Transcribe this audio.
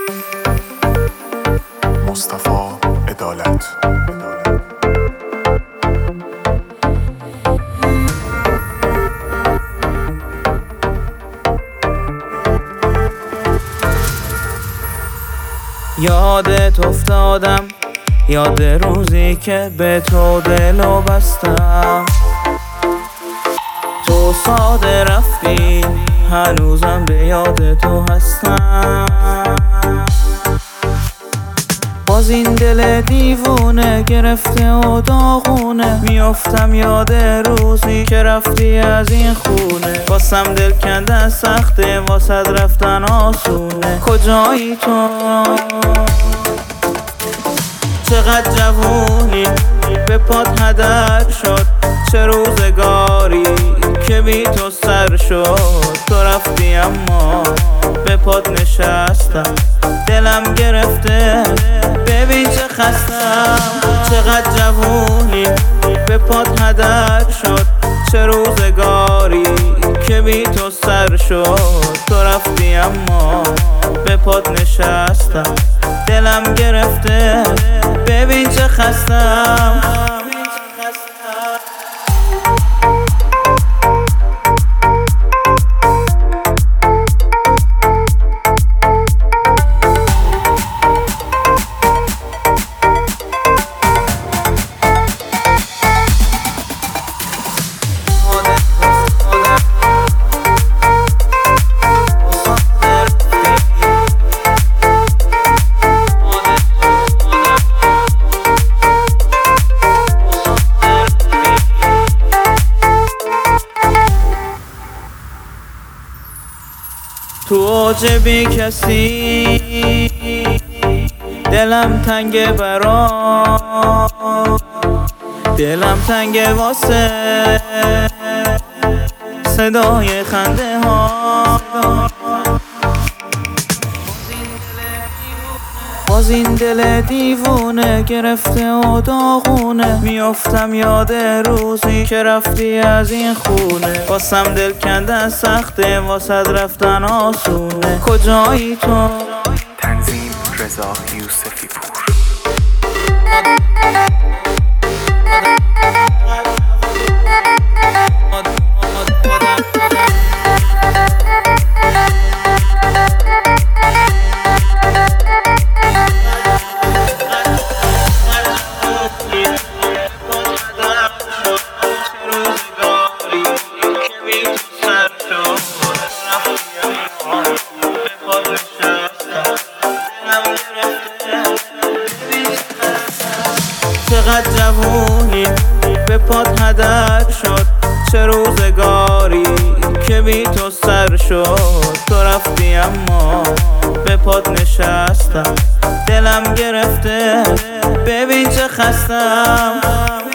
مصطفی عدالت. یادت افتادم، یاد روزی که به تو دلو بستم، تو ساده رفتی، هنوزم به یاد تو هستم. باز این دل دیوونه گرفته و داغونه، میافتم یاد روزی که رفتی از این خونه. واسم دل کندن سخته، واسد رفتن آسونه. کجایی تو؟ چقدر جوونی به پات هدر شد، چه روزگاری که بی تو سر شد. تو رفتی اما به پات نشستم، دلم گرفته ببین چه خستم. چقدر جوونی به پات هدر شد، چه روزگاری که بی تو سر شد. تو رفتی اما به پات نشستم، دلم گرفته ببین چه خستم. تو اوج بی کسی دلم تنگه برات، دلم تنگه واسه صدای خنده ها. باز این دل دیوونه گرفته و داغونه، میافتم یاد روزی که رفتی از این خونه. واسم دل کندن سخته، واسد رفتن آسونه. کجایی تو؟ تنظیم رضا یوسفی پور. چقدر جوونی به پات هدر شد، چه روزگاری که بی تو سر شد. تو رفتی اما به پات نشستم، دلم گرفته ببین چه خستم.